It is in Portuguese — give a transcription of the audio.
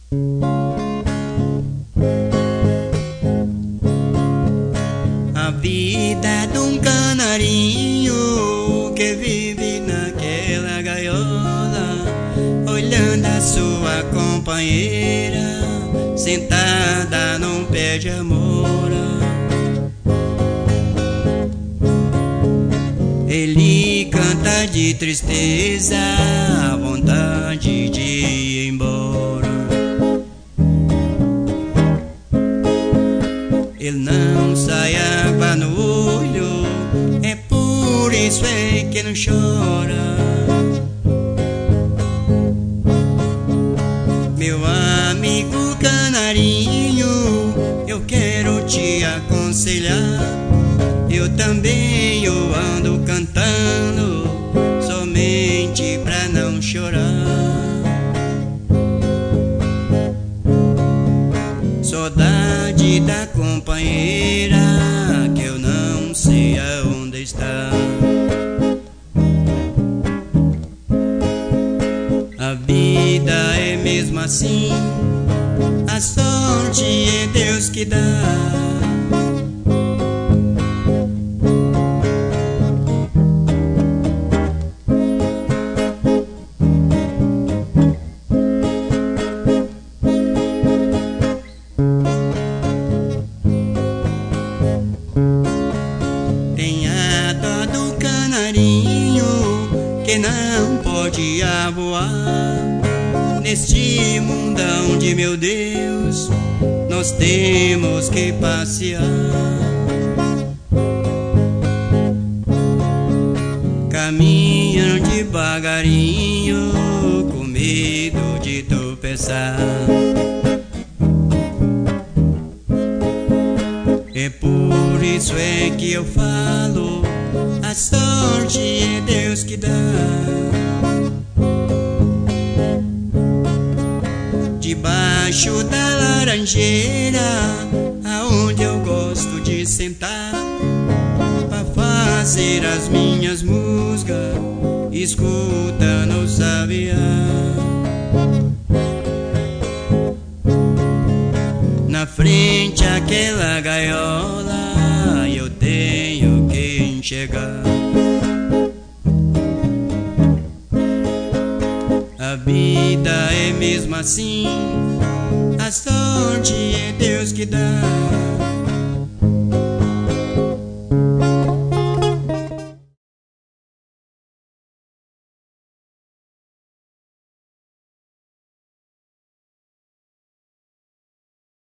A vida de um canarinho que vive naquela gaiola, olhando a sua companheira sentada num pé de amora. Ele canta de tristeza, a vontade de ir embora. Ele não sai água no olho, é por isso é que não chora. Meu amigo canarinho, eu quero te aconselhar. Eu também ando cantando somente pra não chorar. Saudade da companheira que eu não sei aonde está. A vida é mesmo assim, a sorte é Deus que dá. Tenha dó do canarinho que não pode voar neste mundão de meu Deus, nós temos que passear. Caminhando devagarinho, com medo de tropeçar. É por isso é que eu falo, a sorte é Deus que dá. Debaixo da laranjeira, aonde eu gosto de sentar pra fazer as minhas músicas, escutando os sabiá. Na frente aquela gaiola eu tenho que enxergar. A vida é mesmo assim, a sorte é Deus que dá.